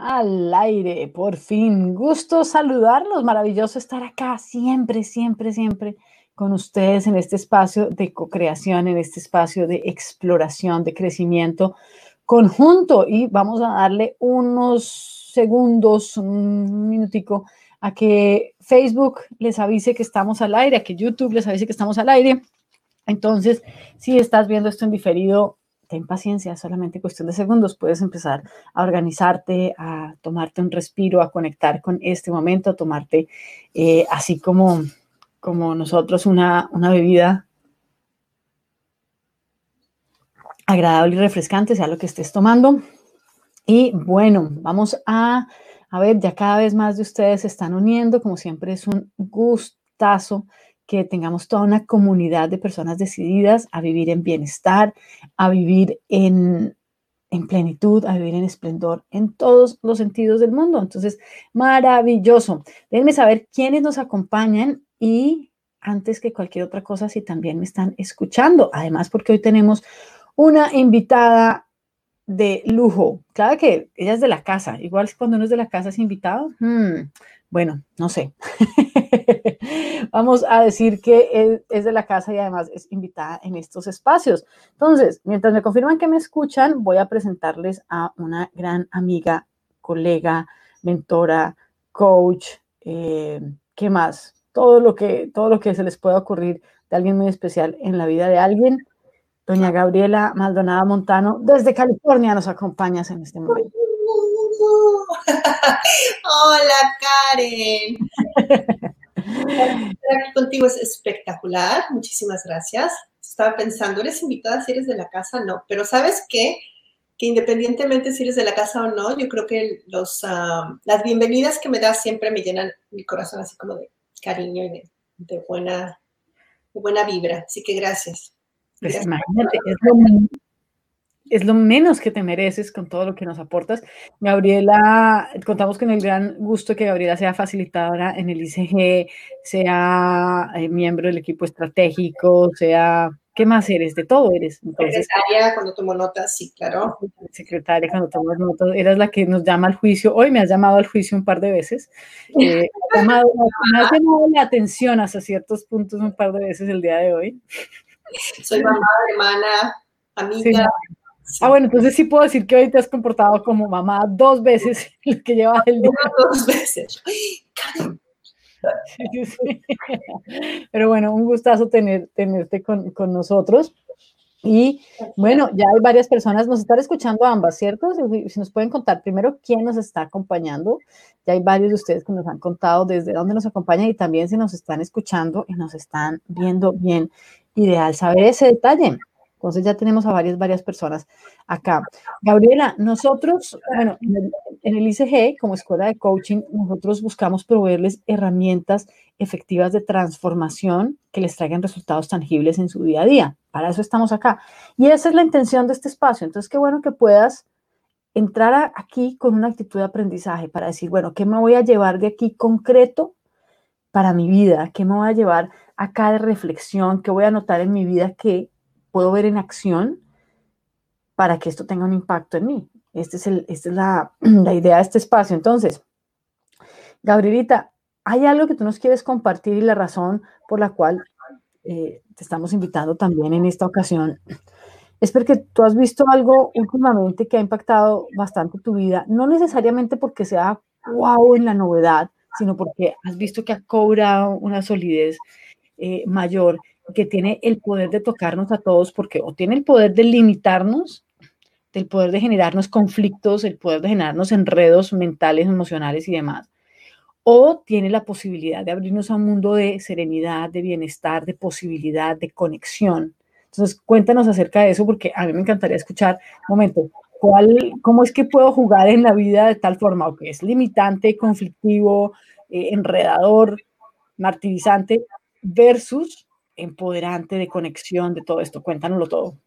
Al aire, por fin. Gusto saludarlos. Maravilloso estar acá siempre, siempre, siempre con ustedes en este espacio de co-creación, en este espacio de exploración, de crecimiento conjunto. Y vamos a darle unos segundos, un minutico, a que Facebook les avise que estamos al aire, a que YouTube les avise que estamos al aire. Entonces, si estás viendo esto en diferido, ten paciencia, es solamente cuestión de segundos. Puedes empezar a organizarte, a tomarte un respiro, a conectar con este momento, a tomarte así como nosotros una bebida agradable y refrescante, sea lo que estés tomando. Y bueno, vamos a ver, ya cada vez más de ustedes se están uniendo. Como siempre, es un gustazo que tengamos toda una comunidad de personas decididas a vivir en bienestar, a vivir en plenitud, a vivir en esplendor en todos los sentidos del mundo. Entonces, maravilloso. Déjenme saber quiénes nos acompañan y antes que cualquier otra cosa, si también me están escuchando. Además, porque hoy tenemos una invitada de lujo. Claro que ella es de la casa. Igual cuando uno es de la casa es invitado. Bueno, no sé. Vamos a decir que es de la casa y además es invitada en estos espacios. Entonces, mientras me confirman que me escuchan, voy a presentarles a una gran amiga, colega, mentora, coach, ¿qué más? Todo lo que se les pueda ocurrir de alguien muy especial en la vida de alguien. Doña Gabriela Maldonado Montano, desde California, nos acompañas en este momento. Hola, Karen. Estar aquí contigo es espectacular. Muchísimas gracias. Estaba pensando, ¿eres invitada si eres de la casa? No, pero ¿sabes qué? Que independientemente si eres de la casa o no, yo creo que las bienvenidas que me das siempre me llenan mi corazón así como de cariño y de buena vibra. Así que gracias. Pues gracias. imagínate, es lo menos que te mereces con todo lo que nos aportas. Gabriela, contamos con el gran gusto que Gabriela sea facilitadora en el ICG, sea miembro del equipo estratégico, sea, ¿qué más eres? De todo eres. Entonces, secretaria, cuando tomo notas, sí, claro. Secretaria, cuando tomas notas, eras la que nos llama al juicio. Hoy me has llamado al juicio un par de veces. Me has llamado la atención hasta ciertos puntos un par de veces el día de hoy. Soy mamá, hermana, amiga. Sí. Sí. Bueno, entonces sí puedo decir que hoy te has comportado como mamá 2 veces lo que llevas el día. 2 veces. Sí, sí. Pero bueno, un gustazo tenerte con nosotros. Y bueno, ya hay varias personas, nos están escuchando ambas, ¿cierto? Si nos pueden contar primero quién nos está acompañando. Ya hay varios de ustedes que nos han contado desde dónde nos acompañan y también si nos están escuchando y nos están viendo bien. Ideal saber ese detalle. Entonces ya tenemos a varias personas acá. Gabriela, nosotros, bueno, en el ICG, como escuela de coaching, nosotros buscamos proveerles herramientas efectivas de transformación que les traigan resultados tangibles en su día a día. Para eso estamos acá. Y esa es la intención de este espacio. Entonces, qué bueno que puedas entrar aquí con una actitud de aprendizaje para decir, bueno, ¿qué me voy a llevar de aquí concreto para mi vida? ¿Qué me voy a llevar acá de reflexión? ¿Qué voy a notar en mi vida que puedo ver en acción para que esto tenga un impacto en mí? Esta es la idea de este espacio. Entonces, Gabrielita, ¿hay algo que tú nos quieres compartir y la razón por la cual te estamos invitando también en esta ocasión? Es porque tú has visto algo últimamente que ha impactado bastante tu vida, no necesariamente porque sea wow en la novedad, sino porque has visto que ha cobrado una solidez mayor, que tiene el poder de tocarnos a todos, porque o tiene el poder de limitarnos, del poder de generarnos conflictos, el poder de generarnos enredos mentales, emocionales y demás, o tiene la posibilidad de abrirnos a un mundo de serenidad, de bienestar, de posibilidad, de conexión. Entonces, cuéntanos acerca de eso, porque a mí me encantaría escuchar, un momento, ¿cómo es que puedo jugar en la vida de tal forma? ¿O que es limitante, conflictivo, enredador, martirizante, versus empoderante, de conexión, de todo esto? Cuéntanoslo todo.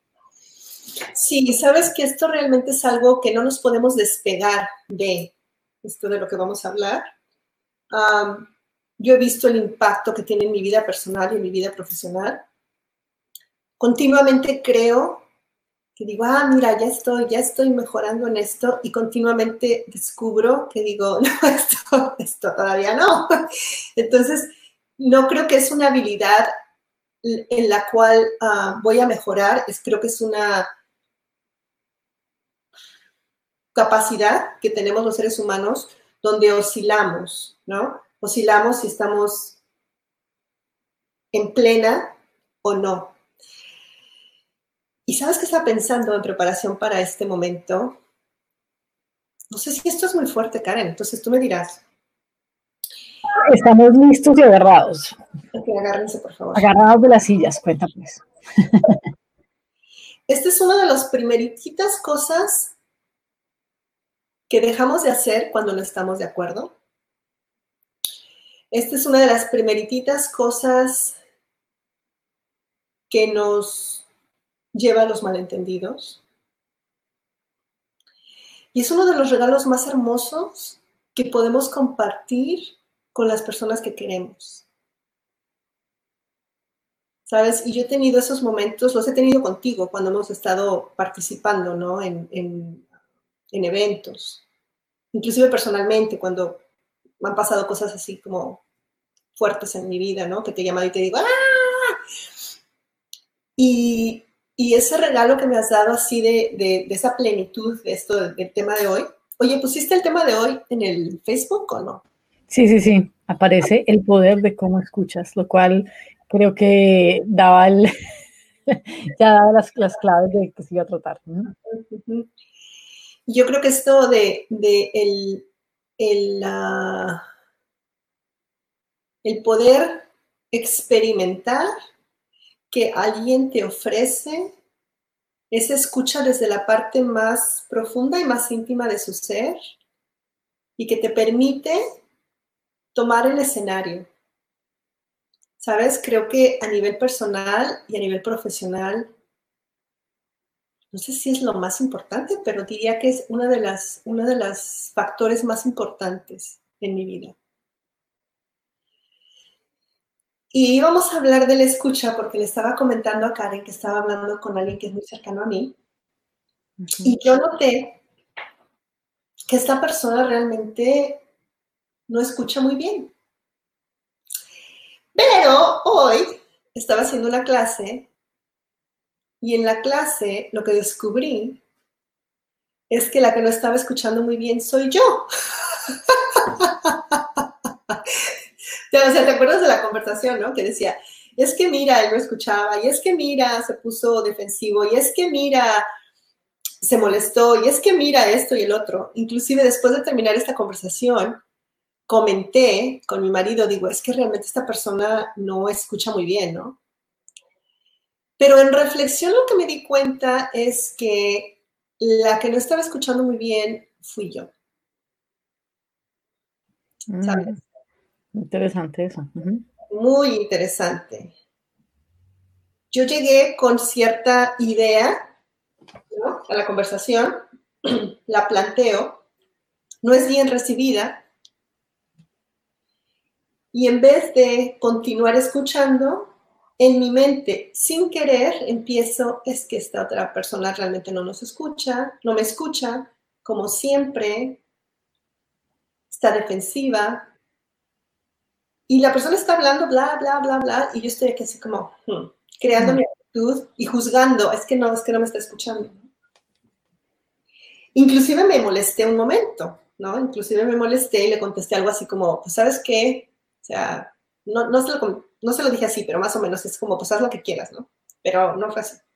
Sí, sabes que esto realmente es algo que no nos podemos despegar de esto de lo que vamos a hablar. Yo he visto el impacto que tiene en mi vida personal y en mi vida profesional. Continuamente creo que digo, ah, mira, ya estoy mejorando en esto y continuamente descubro que digo, no, esto todavía no. Entonces, no creo que es una habilidad en la cual voy a mejorar, creo que es una capacidad que tenemos los seres humanos donde oscilamos, ¿no? Oscilamos si estamos en plena o no. ¿Y sabes qué estaba pensando en preparación para este momento? No sé si esto es muy fuerte, Karen, entonces tú me dirás. Estamos listos y agarrados. Ok, agárrense, por favor. Agarrados de las sillas, cuenta pues. Esta es una de las primeritas cosas que dejamos de hacer cuando no estamos de acuerdo. Esta es una de las primeritas cosas que nos lleva a los malentendidos. Y es uno de los regalos más hermosos que podemos compartir con las personas que queremos. ¿Sabes? Y yo he tenido esos momentos, los he tenido contigo cuando hemos estado participando, ¿no? En eventos. Inclusive personalmente, cuando me han pasado cosas así como fuertes en mi vida, ¿no? Que te he llamado y te digo, ¡ah! Y ese regalo que me has dado así de esa plenitud de esto, del tema de hoy. Oye, ¿pusiste el tema de hoy en el Facebook o no? Sí, sí, sí. Aparece el poder de cómo escuchas, lo cual creo que daba ya daba las claves de que se iba a tratar. Yo creo que esto de el poder experimentar que alguien te ofrece esa escucha desde la parte más profunda y más íntima de su ser y que te permite tomar el escenario. ¿Sabes? Creo que a nivel personal y a nivel profesional, no sé si es lo más importante, pero diría que es una de las factores más importantes en mi vida. Y vamos a hablar de la escucha porque le estaba comentando a Karen que estaba hablando con alguien que es muy cercano a mí. Y yo noté que esta persona realmente no escucha muy bien. Pero hoy estaba haciendo una clase y en la clase lo que descubrí es que la que no estaba escuchando muy bien soy yo. O sea, ¿te acuerdas de la conversación, no? Que decía, es que mira, él no escuchaba, y es que mira, se puso defensivo, y es que mira, se molestó, y es que mira esto y el otro. Inclusive después de terminar esta conversación, comenté con mi marido, digo, es que realmente esta persona no escucha muy bien, ¿no? Pero en reflexión lo que me di cuenta es que la que no estaba escuchando muy bien fui yo. ¿Sabes? Interesante eso. Muy interesante. Yo llegué con cierta idea, ¿no? A la conversación, la planteo, no es bien recibida y en vez de continuar escuchando, en mi mente, sin querer, empiezo, es que esta otra persona realmente no nos escucha, no me escucha, como siempre, está defensiva, y la persona está hablando, bla, bla, bla, bla, y yo estoy aquí así como, creando mi actitud y juzgando, es que no me está escuchando. Inclusive me molesté un momento, ¿no? Inclusive me molesté y le contesté algo así como, pues, ¿sabes qué? O sea, no se lo dije así, pero más o menos es como, pues, haz lo que quieras, ¿no? Pero no fue así.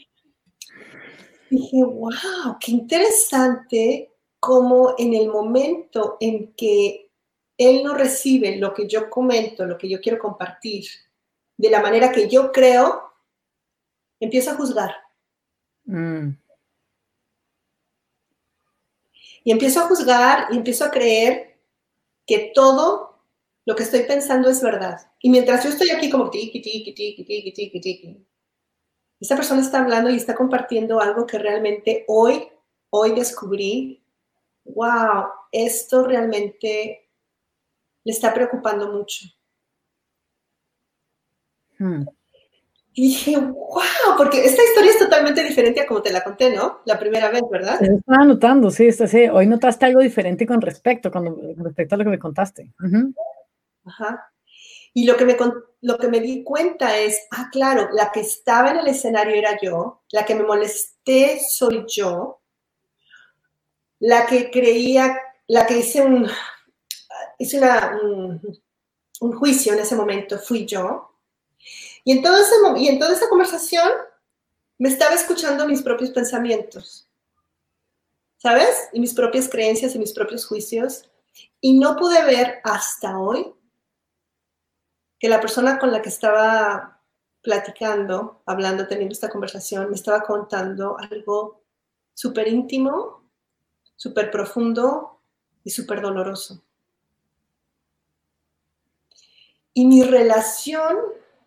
Dije, wow, qué interesante cómo en el momento en que él no recibe lo que yo comento, lo que yo quiero compartir, de la manera que yo creo, empiezo a juzgar. Y empiezo a juzgar y empiezo a creer que todo lo que estoy pensando es verdad. Y mientras yo estoy aquí como tiki, tiki, tiki, tiki, tiki, tiki, esta persona está hablando y está compartiendo algo que realmente hoy descubrí, wow, esto realmente le está preocupando mucho. Y dije, wow, porque esta historia es totalmente diferente a como te la conté, ¿no? La primera vez, ¿verdad? Eso estaba notando, sí, hoy notaste algo diferente con respecto a lo que me contaste. Uh-huh. Ajá. Y lo que me di cuenta es, claro, la que estaba en el escenario era yo, la que me molesté soy yo, la que creía, la que hice un juicio en ese momento fui yo. Y en toda esa conversación me estaba escuchando mis propios pensamientos, ¿sabes? Y mis propias creencias y mis propios juicios. Y no pude ver hasta hoy que la persona con la que estaba platicando, hablando, teniendo esta conversación, me estaba contando algo súper íntimo, súper profundo y súper doloroso. Y mi relación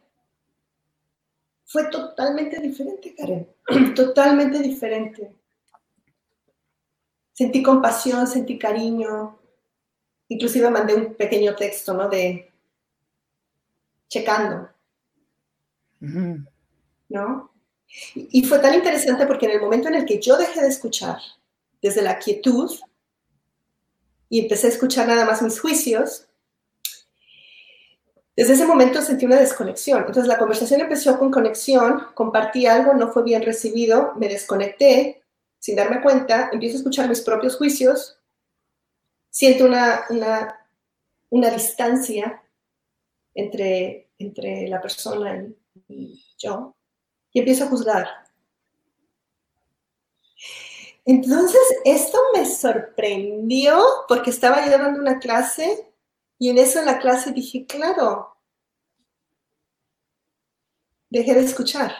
fue totalmente diferente, Karen, totalmente diferente. Sentí compasión, sentí cariño, inclusive mandé un pequeño texto, ¿no? De checando, ¿no? Y fue tan interesante porque en el momento en el que yo dejé de escuchar desde la quietud y empecé a escuchar nada más mis juicios, desde ese momento sentí una desconexión. Entonces la conversación empezó con conexión, compartí algo, no fue bien recibido, me desconecté sin darme cuenta, empiezo a escuchar mis propios juicios, siento una distancia entre la persona y yo, y empiezo a juzgar. Entonces, esto me sorprendió porque estaba yo dando una clase y en eso en la clase dije, claro, dejé de escuchar.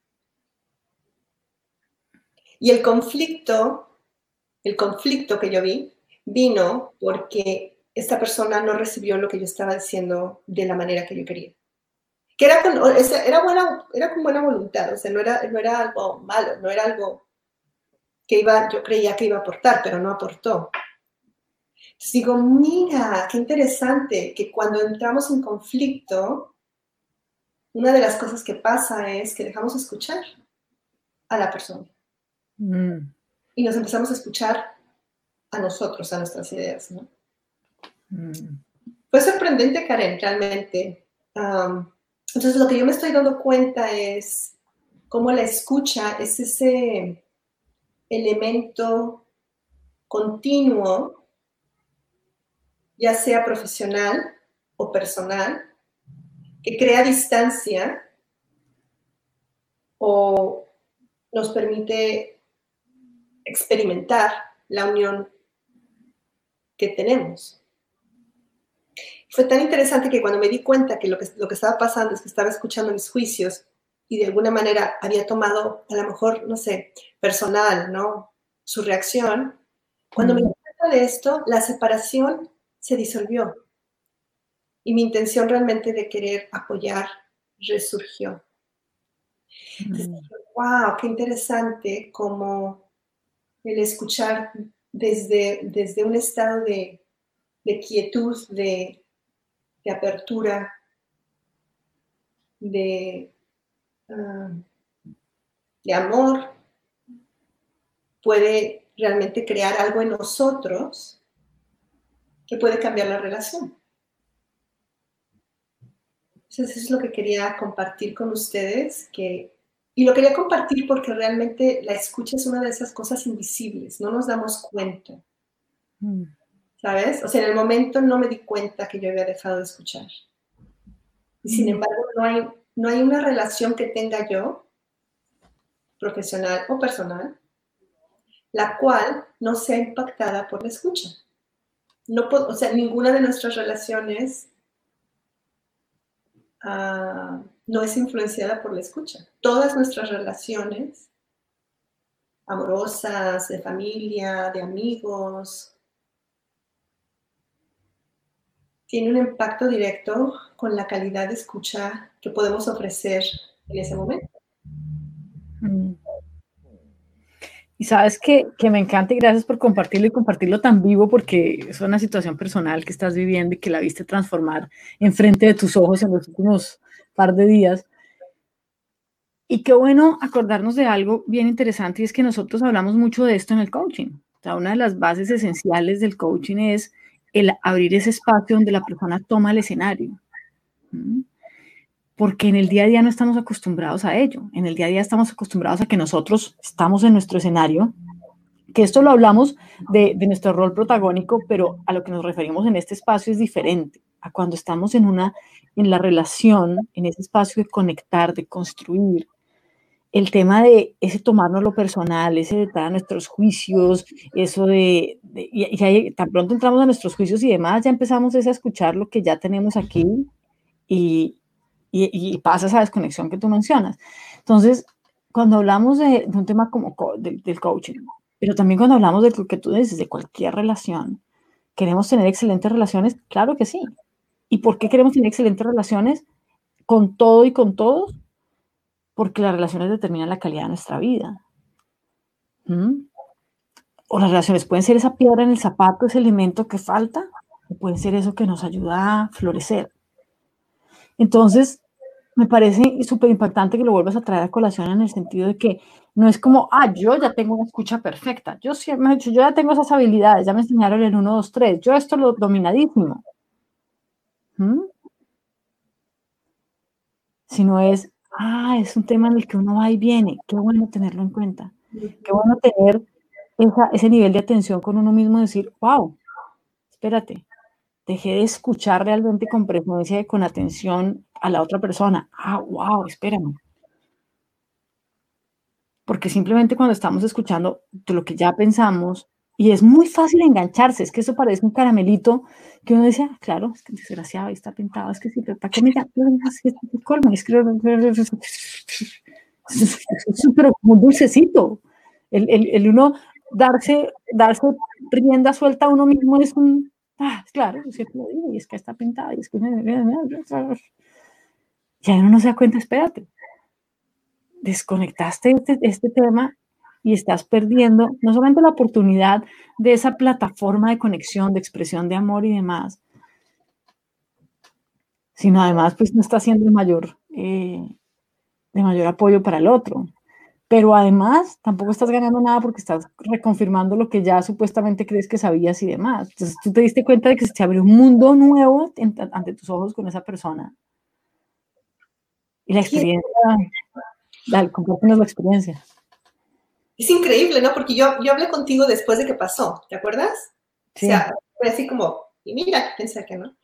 Y el conflicto que yo vi vino porque esta persona no recibió lo que yo estaba diciendo de la manera que yo quería. Que era con buena voluntad, o sea, no era algo malo, no era algo que yo creía que iba a aportar, pero no aportó. Entonces digo, mira, qué interesante que cuando entramos en conflicto, una de las cosas que pasa es que dejamos de escuchar a la persona. Y nos empezamos a escuchar a nosotros, a nuestras ideas, ¿no? Fue sorprendente, Karen, realmente. Entonces, lo que yo me estoy dando cuenta es cómo la escucha es ese elemento continuo, ya sea profesional o personal, que crea distancia o nos permite experimentar la unión que tenemos. Fue tan interesante que cuando me di cuenta que lo que estaba pasando es que estaba escuchando mis juicios y de alguna manera había tomado, a lo mejor, no sé, personal, ¿no? Su reacción. Cuando me di cuenta de esto, la separación se disolvió. Y mi intención realmente de querer apoyar resurgió. Entonces, wow, qué interesante como el escuchar desde un estado de quietud, de apertura, de amor, puede realmente crear algo en nosotros que puede cambiar la relación. Entonces, eso es lo que quería compartir con ustedes, y lo quería compartir porque realmente la escucha es una de esas cosas invisibles, no nos damos cuenta. ¿Sabes? O sea, en el momento no me di cuenta que yo había dejado de escuchar. Y sin embargo, no hay una relación que tenga yo, profesional o personal, la cual no sea impactada por la escucha. O sea, ninguna de nuestras relaciones no es influenciada por la escucha. Todas nuestras relaciones amorosas, de familia, de amigos, tienen un impacto directo con la calidad de escucha que podemos ofrecer en ese momento. Y sabes que me encanta y gracias por compartirlo y compartirlo tan vivo porque es una situación personal que estás viviendo y que la viste transformar enfrente de tus ojos en los últimos par de días. Y qué bueno acordarnos de algo bien interesante, y es que nosotros hablamos mucho de esto en el coaching. O sea, una de las bases esenciales del coaching es el abrir ese espacio donde la persona toma el escenario. ¿Mm? Porque en el día a día no estamos acostumbrados a ello. En el día a día estamos acostumbrados a que nosotros estamos en nuestro escenario, que esto lo hablamos de nuestro rol protagónico, pero a lo que nos referimos en este espacio es diferente a cuando estamos en la relación, en ese espacio de conectar, de construir. El tema de ese tomarnos lo personal, ese de dar nuestros juicios, eso y ahí, tan pronto entramos a nuestros juicios y demás, ya empezamos a escuchar lo que ya tenemos aquí y, y pasa esa desconexión que tú mencionas. Entonces, cuando hablamos de un tema como del coaching, pero también cuando hablamos de lo que tú dices, de cualquier relación, ¿queremos tener excelentes relaciones? Claro que sí. ¿Y por qué queremos tener excelentes relaciones con todo y con todos? Porque las relaciones determinan la calidad de nuestra vida. ¿Mm? O las relaciones pueden ser esa piedra en el zapato, ese elemento que falta, o pueden ser eso que nos ayuda a florecer. Entonces, me parece súper impactante que lo vuelvas a traer a colación en el sentido de que no es como, yo ya tengo una escucha perfecta, yo ya tengo esas habilidades, ya me enseñaron el 1, 2, 3, yo esto lo dominadísimo. ¿Mm? Sino es un tema en el que uno va y viene, qué bueno tenerlo en cuenta, qué bueno tener ese nivel de atención con uno mismo, decir, wow, espérate, dejé de escuchar realmente con presencia y con atención a la otra persona. Wow, espérame. Porque simplemente cuando estamos escuchando de lo que ya pensamos, y es muy fácil engancharse, es que eso parece un caramelito que uno dice, claro, es que desgraciado, ahí está pintado, es que sí, pero ¿para qué me da? Es súper como un dulcecito. El uno darse rienda suelta a uno mismo es un, claro, es cierto, y es que está pintado, y es que ya uno no se da cuenta, espérate, desconectaste este tema y estás perdiendo no solamente la oportunidad de esa plataforma de conexión, de expresión de amor y demás, sino además pues no está siendo de mayor apoyo para el otro. Pero además tampoco estás ganando nada porque estás reconfirmando lo que ya supuestamente crees que sabías y demás. Entonces tú te diste cuenta de que se te abrió un mundo nuevo ante tus ojos con esa persona. Y la experiencia, dale, compártenos la experiencia. Es increíble, ¿no? Porque yo hablé contigo después de que pasó, ¿te acuerdas? Sí. O sea, fue así como, y mira, pensé que no.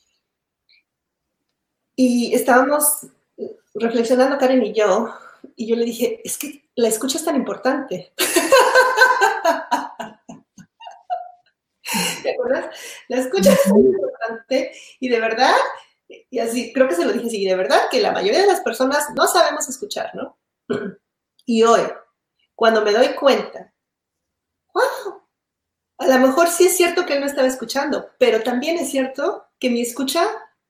Y estábamos reflexionando Karen y yo le dije, es que la escucha es tan importante. ¿Te acuerdas? La escucha es tan importante y de verdad, y así, creo que se lo dije así, y de verdad que la mayoría de las personas no sabemos escuchar, ¿no? Y hoy, cuando me doy cuenta, wow, a lo mejor sí es cierto que él no estaba escuchando, pero también es cierto que mi escucha,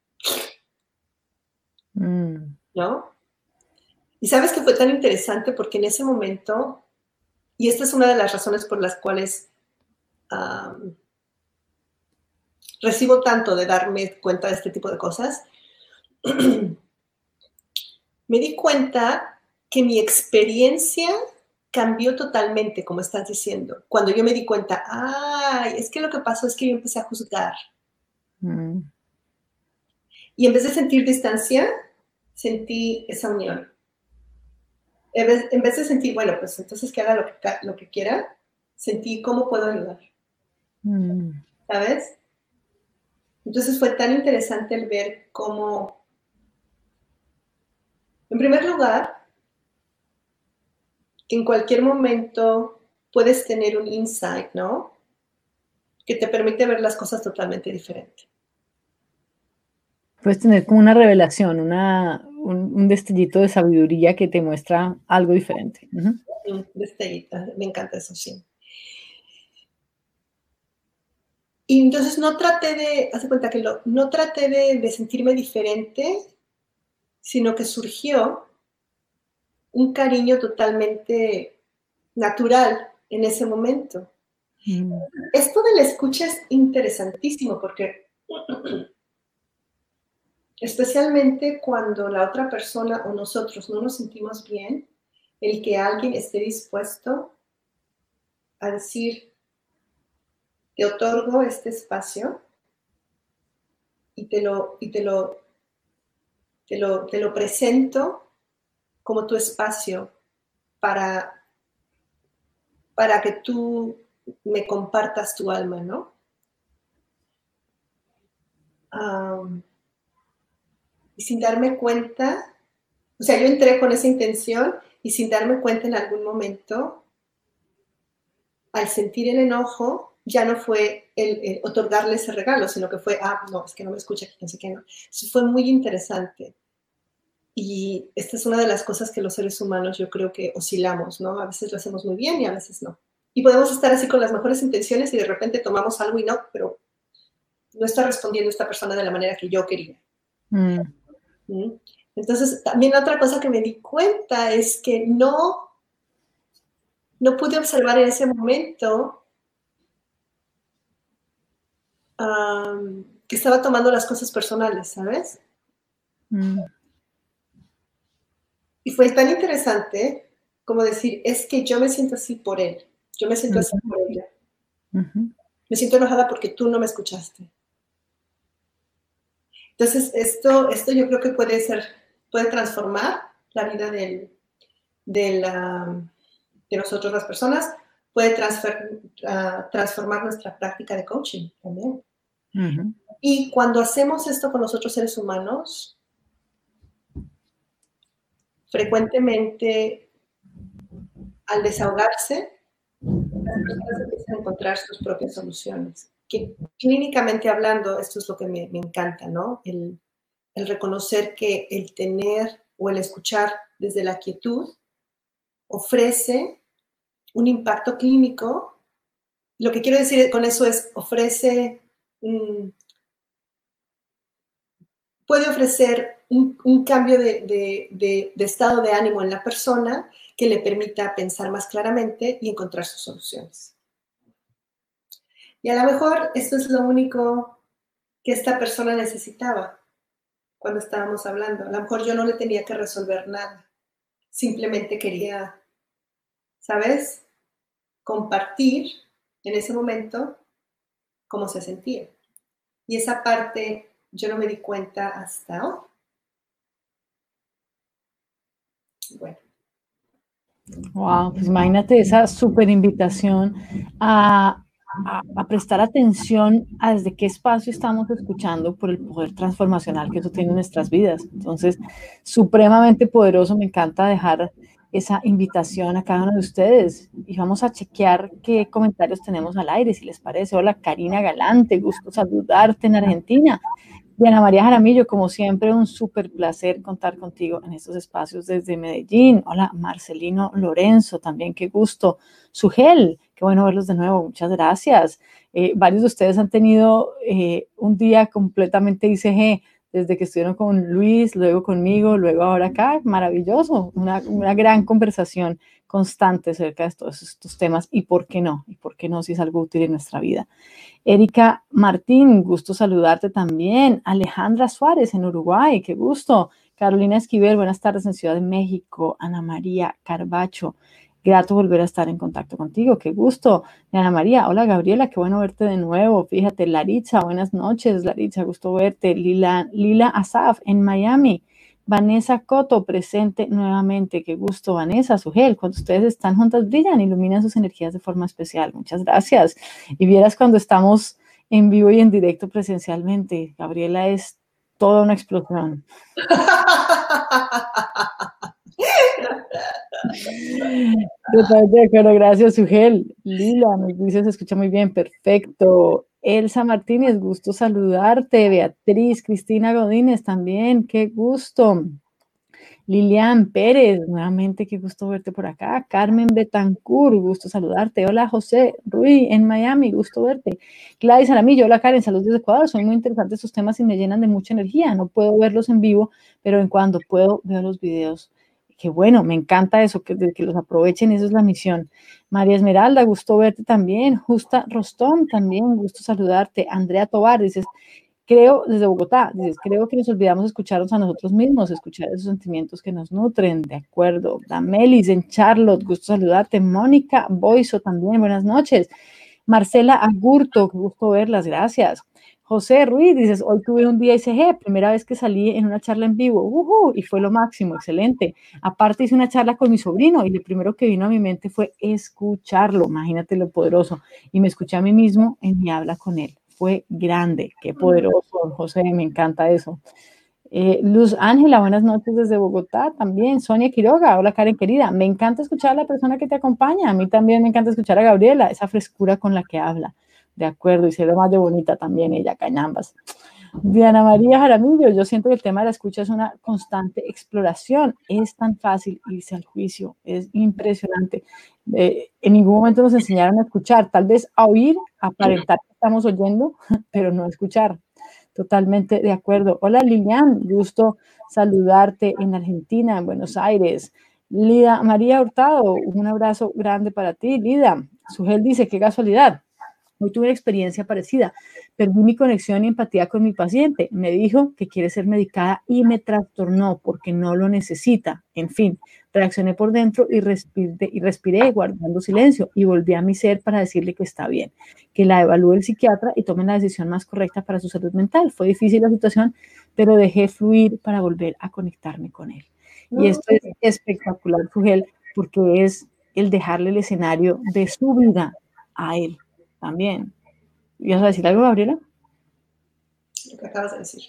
¿no? Y sabes que fue tan interesante porque en ese momento, y esta es una de las razones por las cuales recibo tanto de darme cuenta de este tipo de cosas, me di cuenta que mi experiencia cambió totalmente, como estás diciendo. Cuando yo me di cuenta, es que lo que pasó es que yo empecé a juzgar. Y en vez de sentir distancia, sentí esa unión. En vez de sentir, bueno, pues entonces que haga lo que quiera, sentí cómo puedo ayudar. ¿Sabes? Entonces fue tan interesante el ver cómo, en primer lugar, que en cualquier momento puedes tener un insight, ¿no? Que te permite ver las cosas totalmente diferente. Puedes tener como una revelación, un destellito de sabiduría que te muestra algo diferente. Destellito, me encanta eso, sí. Y entonces no traté de sentirme diferente, sino que surgió un cariño totalmente natural en ese momento. Esto de la escucha es interesantísimo porque especialmente cuando la otra persona o nosotros no nos sentimos bien, el que alguien esté dispuesto a decir, te otorgo este espacio y te lo presento como tu espacio para que tú me compartas tu alma, ¿no? Y sin darme cuenta, o sea, yo entré con esa intención y sin darme cuenta en algún momento, al sentir el enojo, ya no fue el otorgarle ese regalo, sino que fue, no, es que no me escucha, que no sé qué, no. Eso fue muy interesante. Y esta es una de las cosas que los seres humanos yo creo que oscilamos, ¿no? A veces lo hacemos muy bien y a veces no. Y podemos estar así con las mejores intenciones y de repente tomamos algo y no, pero no está respondiendo esta persona de la manera que yo quería. Entonces, también otra cosa que me di cuenta es que no pude observar en ese momento que estaba tomando las cosas personales, ¿sabes? Y fue tan interesante como decir, es que yo me siento así por él, yo me siento así por ella. Me siento enojada porque tú no me escuchaste. Entonces, esto yo creo que puede transformar la vida de nosotros las personas, puede transformar nuestra práctica de coaching también. Y cuando hacemos esto con los otros seres humanos, frecuentemente al desahogarse, las personas empiezan a encontrar sus propias soluciones. Que clínicamente hablando, esto es lo que me encanta, ¿no? El reconocer que el tener o el escuchar desde la quietud ofrece un impacto clínico. Lo que quiero decir con eso es, puede ofrecer un cambio de estado de ánimo en la persona que le permita pensar más claramente y encontrar sus soluciones. Y a lo mejor esto es lo único que esta persona necesitaba cuando estábamos hablando. A lo mejor yo no le tenía que resolver nada. Simplemente quería, ¿sabes?, compartir en ese momento cómo se sentía. Y esa parte yo no me di cuenta hasta hoy. Bueno. Wow, pues imagínate esa súper invitación a prestar atención a desde qué espacio estamos escuchando por el poder transformacional que eso tiene en nuestras vidas. Entonces, supremamente poderoso, me encanta dejar esa invitación a cada uno de ustedes y vamos a chequear qué comentarios tenemos al aire, si les parece. Hola, Karina Galante, gusto saludarte en Argentina. Diana María Jaramillo, como siempre, un súper placer contar contigo en estos espacios desde Medellín. Hola, Marcelino Lorenzo, también qué gusto. Sugel, qué bueno verlos de nuevo, muchas gracias. Varios de ustedes han tenido un día completamente ICG, desde que estuvieron con Luis, luego conmigo, luego ahora acá. Maravilloso, una gran conversación constante acerca de todos estos temas y por qué no si es algo útil en nuestra vida. Erika Martín, gusto saludarte también. Alejandra Suárez en Uruguay, qué gusto. Carolina Esquivel, buenas tardes en Ciudad de México. Ana María Carbacho, grato volver a estar en contacto contigo, qué gusto. Ana María, hola Gabriela, qué bueno verte de nuevo. Fíjate, Laritza, buenas noches, Laritza, gusto verte. Lila Asaf en Miami. Vanessa Coto, presente nuevamente. Qué gusto, Vanessa, Sugel. Cuando ustedes están juntas, brillan, iluminan sus energías de forma especial. Muchas gracias. Y vieras cuando estamos en vivo y en directo presencialmente, Gabriela es toda una explosión. Bueno, gracias, Sugel. Lila, nos dice, se escucha muy bien, perfecto. Elsa Martínez, gusto saludarte. Beatriz, Cristina Godínez también, qué gusto. Lilian Pérez, nuevamente, qué gusto verte por acá. Carmen Betancourt, gusto saludarte. Hola, José Ruiz en Miami, gusto verte. Gladys Aramillo, hola Karen, saludos desde Ecuador. Son muy interesantes estos temas y me llenan de mucha energía. No puedo verlos en vivo, pero en cuando puedo veo los videos. Qué bueno, me encanta eso, que los aprovechen, eso es la misión. María Esmeralda, gusto verte también. Justa Rostón, también, gusto saludarte. Andrea Tobar, dices, creo, desde Bogotá, dices, creo que nos olvidamos de escucharnos a nosotros mismos, escuchar esos sentimientos que nos nutren, de acuerdo. Damelis en Charlotte, gusto saludarte. Mónica Boiso también, buenas noches. Marcela Agurto, qué gusto verlas, gracias. José Ruiz, dices, hoy tuve un día ICG, primera vez que salí en una charla en vivo, y fue lo máximo, excelente. Aparte hice una charla con mi sobrino y lo primero que vino a mi mente fue escucharlo, imagínate lo poderoso. Y me escuché a mí mismo en mi habla con él. Fue grande, qué poderoso, José, me encanta eso. Luz Ángela, buenas noches desde Bogotá también. Sonia Quiroga, hola Karen querida, me encanta escuchar a la persona que te acompaña, a mí también me encanta escuchar a Gabriela, esa frescura con la que habla, de acuerdo, y se ve más de bonita también ella, cañambas. Diana María Jaramillo, yo siento que el tema de la escucha es una constante exploración, es tan fácil irse al juicio, es impresionante. En ningún momento nos enseñaron a escuchar, tal vez a oír, aparentar que estamos oyendo, pero no a escuchar. Totalmente de acuerdo. Hola Lilian, gusto saludarte en Argentina, en Buenos Aires. Lida María Hurtado, un abrazo grande para ti, Lida. Sugel dice, qué casualidad. Hoy tuve una experiencia parecida. Perdí mi conexión y empatía con mi paciente. Me dijo que quiere ser medicada y me trastornó porque no lo necesita. En fin, reaccioné por dentro y respiré guardando silencio y volví a mi ser para decirle que está bien, que la evalúe el psiquiatra y tome la decisión más correcta para su salud mental. Fue difícil la situación, pero dejé fluir para volver a conectarme con él. Y esto es espectacular, Sugel, porque es el dejarle el escenario de su vida a él. También. ¿Ibas a decir algo, Gabriela? Lo que acabas de decir.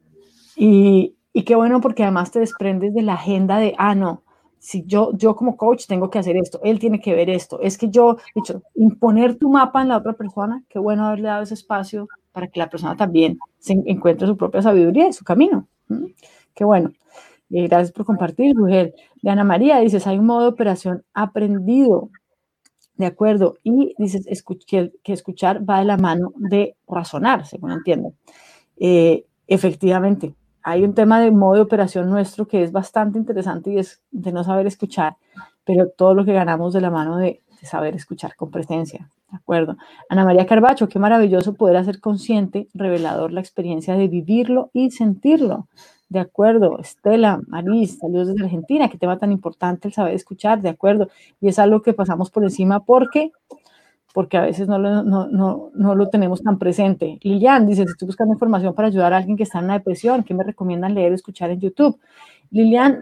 Y qué bueno porque además te desprendes de la agenda de, no, si yo como coach tengo que hacer esto, él tiene que ver esto. Es que yo, dicho, imponer tu mapa en la otra persona, qué bueno haberle dado ese espacio para que la persona también se encuentre su propia sabiduría y su camino. Qué bueno. Gracias por compartir, mujer. De Ana María, dices, hay un modo de operación aprendido. De acuerdo, y dices que escuchar va de la mano de razonar, según entiendo. Efectivamente, hay un tema de modo de operación nuestro que es bastante interesante y es de no saber escuchar, pero todo lo que ganamos de la mano de saber escuchar con presencia. De acuerdo. Ana María Carbacho, qué maravilloso poder hacer consciente, revelador la experiencia de vivirlo y sentirlo. De acuerdo, Estela, Maris, saludos desde Argentina, qué tema tan importante el saber escuchar, de acuerdo, y es algo que pasamos por encima porque a veces no lo tenemos tan presente. Lilian dice, si estoy buscando información para ayudar a alguien que está en una depresión, ¿qué me recomiendan leer o escuchar en YouTube? Lilian,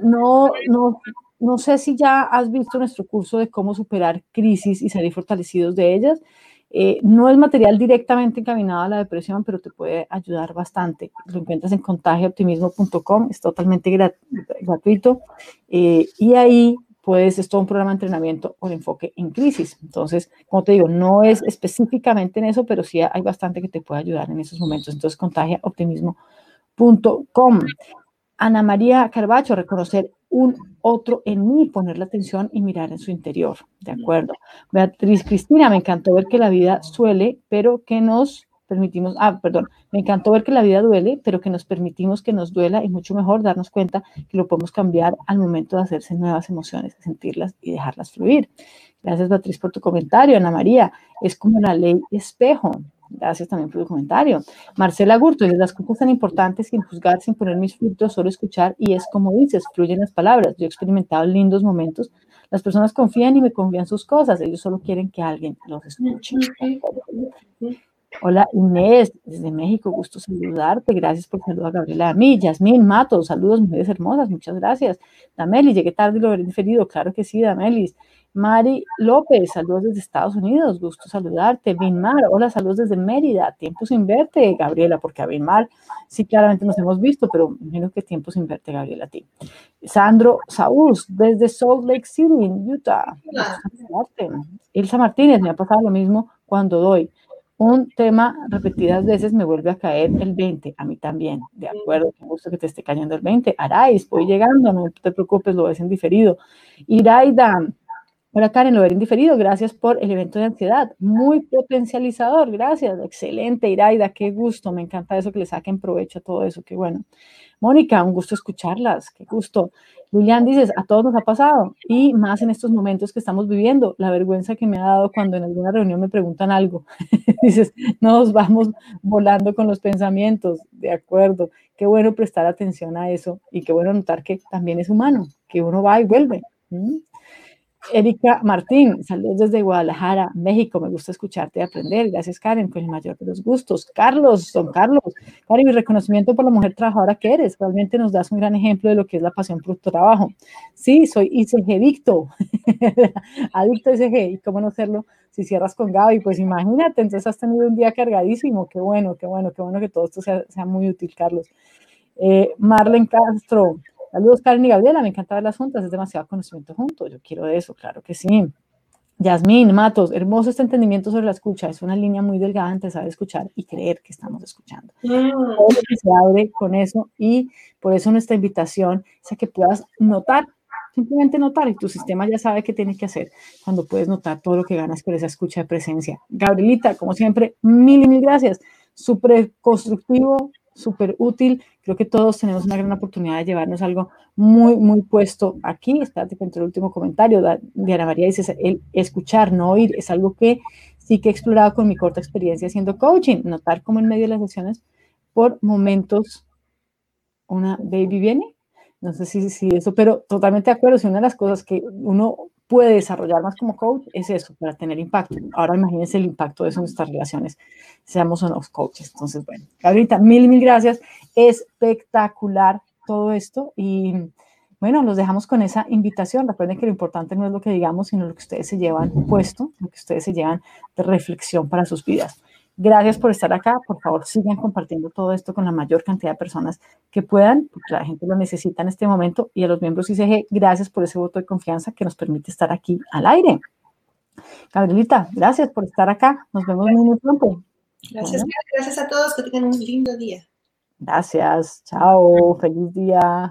no sé si ya has visto nuestro curso de cómo superar crisis y salir fortalecidos de ellas. No es material directamente encaminado a la depresión, pero te puede ayudar bastante. Lo encuentras en contagiooptimismo.com, es totalmente gratuito. Y ahí es todo un programa de entrenamiento con enfoque en crisis. Entonces, como te digo, no es específicamente en eso, pero sí hay bastante que te puede ayudar en esos momentos. Entonces, contagiaoptimismo.com. Ana María Carbacho, reconocer un otro en mí, poner la atención y mirar en su interior. De acuerdo. Beatriz Cristina, me encantó ver que la vida suele, pero que nos permitimos, me encantó ver que la vida duele, pero que nos permitimos que nos duela y mucho mejor darnos cuenta que lo podemos cambiar al momento de hacerse nuevas emociones, sentirlas y dejarlas fluir. Gracias, Beatriz, por tu comentario. Ana María, es como la ley espejo. Gracias también por tu comentario. Marcela Gurto, las cosas tan importantes sin juzgar, sin poner mis filtros, solo escuchar y es como dices, fluyen las palabras. Yo he experimentado lindos momentos. Las personas confían y me confían sus cosas. Ellos solo quieren que alguien los escuche. Hola Inés, desde México, gusto saludarte. Gracias por saludar a Gabriela a mí. Yasmín Matos, saludos, mujeres hermosas, muchas gracias. Damelis, llegué tarde y lo habré diferido. Claro que sí, Damelis. Mari López, saludos desde Estados Unidos, gusto saludarte. Binmar, hola, saludos desde Mérida, tiempo sin verte, Gabriela, porque a Binmar sí claramente nos hemos visto, pero imagino que tiempo sin verte, Gabriela, a ti. Sandro Saúz, desde Salt Lake City, Utah, gusto saludarte. Elsa Martínez, me ha pasado lo mismo cuando doy un tema repetidas veces me vuelve a caer el 20, a mí también, de acuerdo, qué gusto que te esté cayendo el 20. Arais, voy llegando, no te preocupes, lo ves en diferido. Iraida, Hola Karen, lo veré indiferido, gracias por el evento de ansiedad, muy potencializador, gracias, excelente Iraida, qué gusto, me encanta eso que le saquen provecho a todo eso, qué bueno. Mónica, un gusto escucharlas, qué gusto. Lilian, dices, a todos nos ha pasado, y más en estos momentos que estamos viviendo, la vergüenza que me ha dado cuando en alguna reunión me preguntan algo, dices, nos vamos volando con los pensamientos, de acuerdo, qué bueno prestar atención a eso, y qué bueno notar que también es humano, que uno va y vuelve. Erika Martín, saludos desde Guadalajara, México. Me gusta escucharte y aprender. Gracias, Karen, con el mayor de los gustos. Carlos, don Carlos, Karen, mi reconocimiento por la mujer trabajadora que eres. Realmente nos das un gran ejemplo de lo que es la pasión por tu trabajo. Sí, soy ICG-dicto, adicto a ICG. ¿Y cómo no serlo si cierras con Gaby? Pues imagínate, entonces has tenido un día cargadísimo. Qué bueno, qué bueno, qué bueno que todo esto sea muy útil, Carlos. Marlene Castro. Saludos, Karen y Gabriela, me encanta ver las juntas, es demasiado conocimiento juntos, yo quiero de eso, claro que sí. Yasmín Matos, hermoso este entendimiento sobre la escucha, es una línea muy delgada entre saber escuchar y creer que estamos escuchando. Todo lo que se abre con eso y por eso nuestra invitación es a que puedas notar, simplemente notar, y tu sistema ya sabe qué tiene que hacer cuando puedes notar todo lo que ganas por esa escucha de presencia. Gabrielita, como siempre, mil y mil gracias, súper constructivo, súper útil. Creo que todos tenemos una gran oportunidad de llevarnos algo muy, muy puesto aquí. Espérate que entre el último comentario. Diana María dice, el escuchar, no oír, es algo que sí que he explorado con mi corta experiencia haciendo coaching. Notar cómo en medio de las sesiones, por momentos, una baby viene. No sé si eso, pero totalmente de acuerdo. Si una de las cosas que uno puede desarrollar más como coach es eso, para tener impacto. Ahora imagínense el impacto de eso en nuestras relaciones, seamos o no coaches. Entonces, bueno, ahorita mil gracias. Espectacular todo esto y bueno, los dejamos con esa invitación. Recuerden que lo importante no es lo que digamos, sino lo que ustedes se llevan puesto, lo que ustedes se llevan de reflexión para sus vidas. Gracias por estar acá. Por favor, sigan compartiendo todo esto con la mayor cantidad de personas que puedan, porque la gente lo necesita en este momento. Y a los miembros ICG, gracias por ese voto de confianza que nos permite estar aquí al aire. Gabrielita, gracias por estar acá. Nos vemos muy pronto. Gracias, bueno. Gracias a todos. Que tengan un lindo día. Gracias. Chao. Feliz día.